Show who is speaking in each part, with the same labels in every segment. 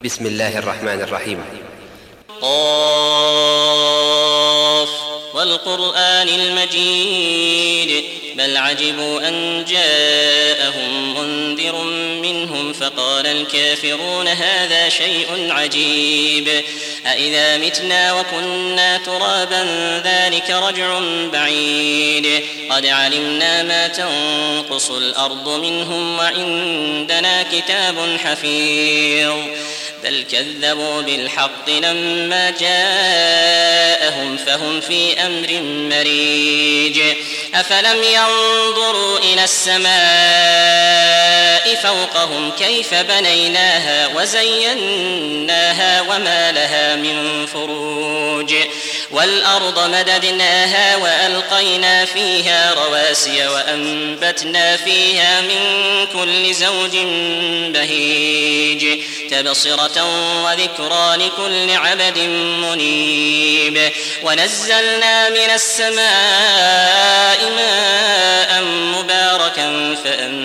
Speaker 1: بسم الله الرحمن الرحيم.
Speaker 2: قاف والقرآن المجيد بل عجبوا أن جاءهم منذر منهم فقال الكافرون هذا شيء عجيب أإذا متنا وكنا ترابا ذلك رجع بعيد قد علمنا ما تنقص الأرض منهم وعندنا كتاب حفيظ بل كذبوا بالحق لما جاءهم فهم في أمر مريج أفلم ينظروا إلى السماء فوقهم كيف بنيناها وزيناها وما لها من فروج والأرض مددناها وألقينا فيها رواسي وأنبتنا فيها من كل زوج بهيج تبصرة وذكرى لكل عبد منيب ونزلنا من السماء ماء مباركا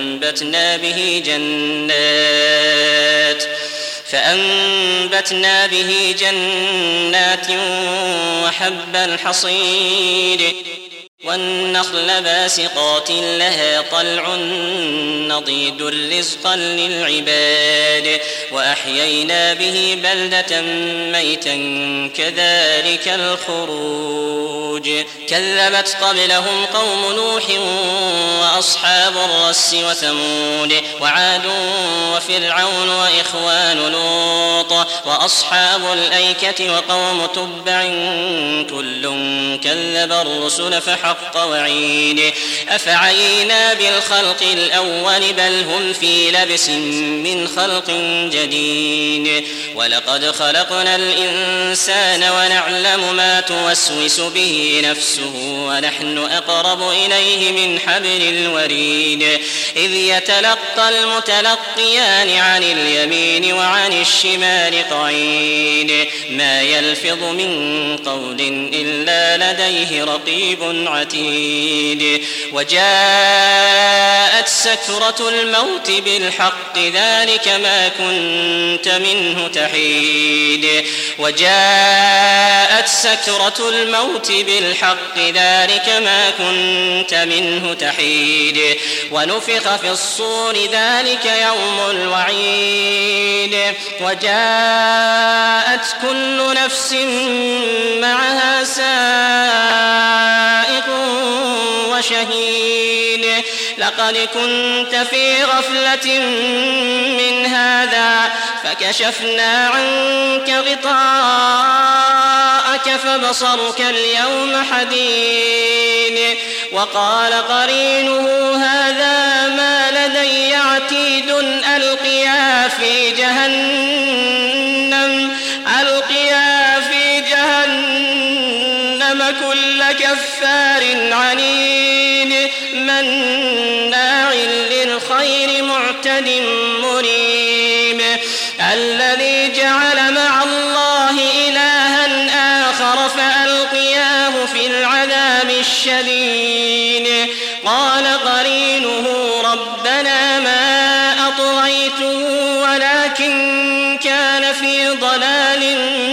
Speaker 2: فأنبتنا به جنات وحب الحصيد والنخل باسقات لها طلع نضيد رزقا للعباد وأحيينا به بلدة ميتا كذلك الخروج كذبت قبلهم قوم نوح وأصحاب الرس وثمود وعاد وفرعون وإخوان لوط وأصحاب الأيكة وقوم تبع كل كذب الرسل فحق وعيد أفعينا بالخلق الأول بل هم في لبس من خلق جديد ولقد خلقنا الإنسان ونعلم ما توسوس به نفسه ونحن أقرب إليه من حبل الوريد إذ يتلقى المتلقيان عن اليمين وعن الشمال قعيد ما يلفظ من قول إلا لديه رقيب عتيد وجاءت سكرة الموت بالحق ذلك ما كنت منه تحيد وجاءت سكرة الموت بالحق ذلك ما كنت منه تحيد ونفخ في الصور ذلك يوم الوعيد وجاءت كل نفس معها سائق وشهيد لقد كنت في غفلة من هذا فكشفنا عنك غطاءك فبصرك اليوم حديد وقال قرينه هذا ما لدي عتيد ألقيا في جهنم كل كفار عنيد مناع للخير معتد مريب الذي جعل مع الله إلها آخر فألقياه في العذاب الشديد قال قرينه ربنا ما أطغيته ولكن كان في ضلال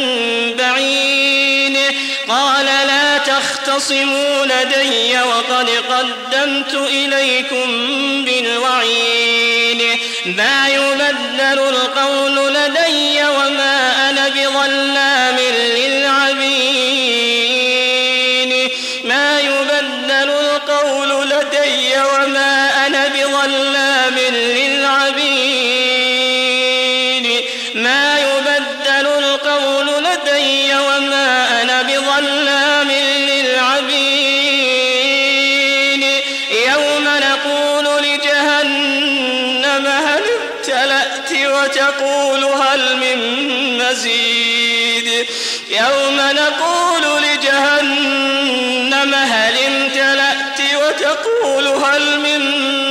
Speaker 2: بعيد قال لا تختصموا لدي وقد قدمت إليكم بالوعيد ما يبدل القول لدي وما أنا بظلام للعبيد ما يبدل القول لدي وما أنا بظلام للعبيد ما يبدل القول لدي وما أنا بظلام للعبيد يوم نقول لجهنم هل امتلأت وتقول هل من مزيد يوم نقول لجهنم هل امتلأت وتقول هل من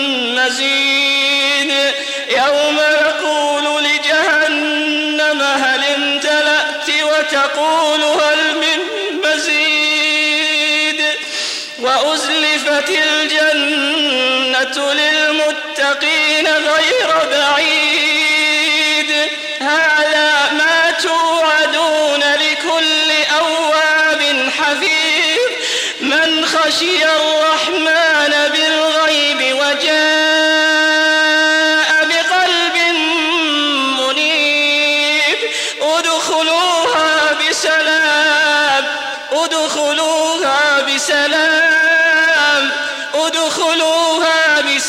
Speaker 2: مزيد يوم نقول لجهنم هل امتلأت وتقول هل من مزيد وأزلفت الجنة للمتقين غير بعيد هذا خشي الرحمن بالغيب وجاء بقلب منيب ادخلوها بسلام ادخلوها بسلام ادخلوها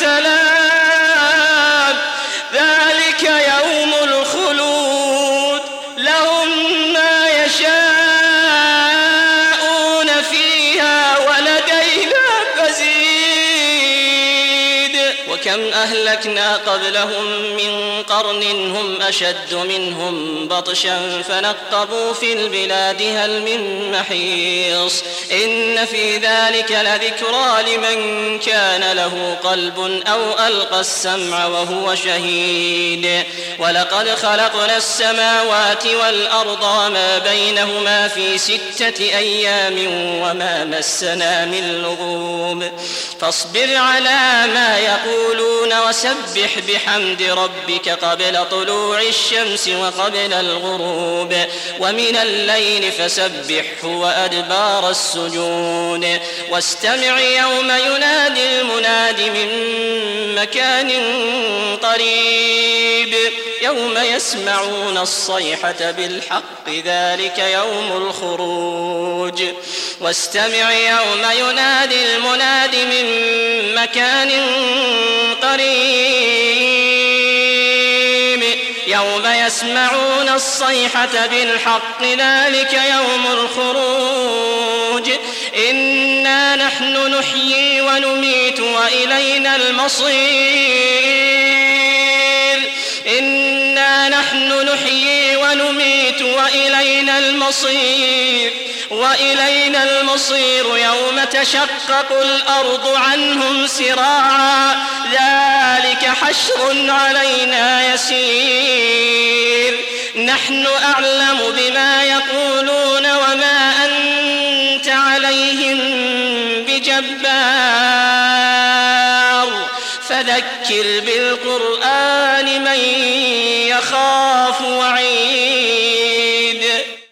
Speaker 2: بسلام ذلك يوم الخلود لهم ما يشاءون فيها ولدينا مزيد وكم أهلكنا قبلهم من قرن هم أشد منهم بطشا فنقبوا في البلاد هل من محيص إن في ذلك لذكرى لمن كان له قلب أو ألقى السمع وهو شهيد ولقد خلقنا السماوات والأرض وما بينهما في 6 أيام وما مسنا من لغوب فاصبر على ما يقولون وسبح بحمد ربك قبل طلوع الشمس وقبل الغروب ومن الليل فسبحه وأدبار السجود واستمع يوم ينادي المناد من مكان قريب يوم يسمعون الصيحة بالحق ذلك يوم الخروج واستمع يوم ينادي المناد من مكان قريب يوم يسمعون الصيحة بالحق ذلك يوم الخروج إنا نحن نحيي ونميت وإلينا المصير إنا نحن نحيي ونميت وإلينا المصير يوم تشقق الأرض عنهم سراعا ذلك حشر علينا يسير نحن أعلم بما يقولون وما أنت عليهم بجبار فذكر بالقرآن من يخاف وعيد